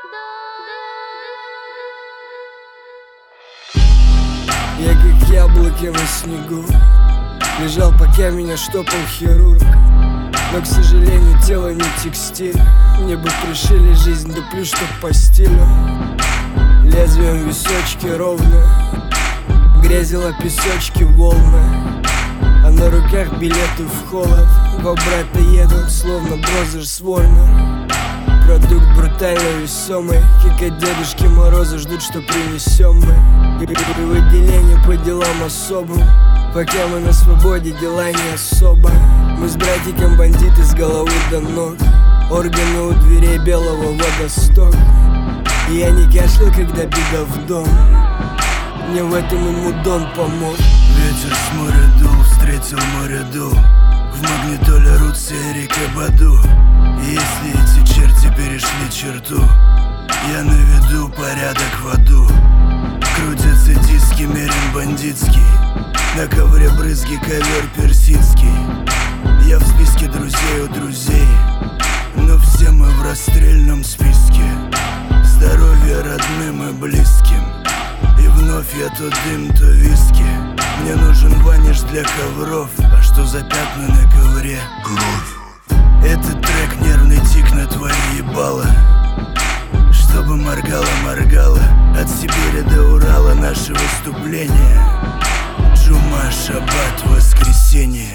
Я как яблоки на снегу лежал, пока меня штопал хирург. Но, к сожалению, тело не текстиль. Мне бы пришили жизнь, да плюс чтоб по стилю. Лезвием височки ровно грязила песочки волны, а на руках билеты в холод. Два брата едут, словно Брозер с Ворнер. Продукт брутально весомый, как от Дедушки Мороза ждут, что принесем мы. И в отделение по делам особым, пока мы на свободе, дела не особо. Мы с братиком бандиты с головы до ног, органы у дверей белого водосток. И я не кашлял, когда беда в дом, мне в этом и Мудон помог. Ветер с моря дул, встретил море дул. В магнитоле Рутси и Эрика Баду. И если эти черти перешли черту, я наведу порядок в аду. Крутятся диски, мерен бандитский, на ковре брызги, ковер персидский. Я в списке друзей у друзей, но все мы в расстрельном списке. Здоровье родным и близким, и вновь я то дым, то виски. Мне нужен ваниш для ковров, а что за пятна на ковре? Кровь. Этот трек нервный тик на твое ебало, чтобы моргало от Сибири до Урала наше выступление. Джума, шаббат, воскресенье.